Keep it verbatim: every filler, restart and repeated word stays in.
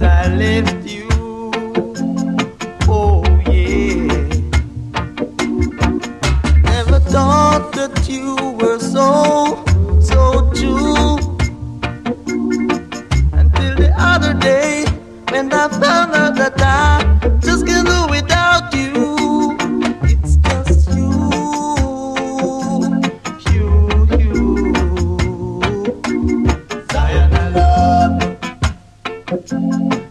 I left you. Oh yeah. Never thought that you were so, so true. Until the other day, when I found out that I just can't do without you. It's just you, you, you. Sayonara.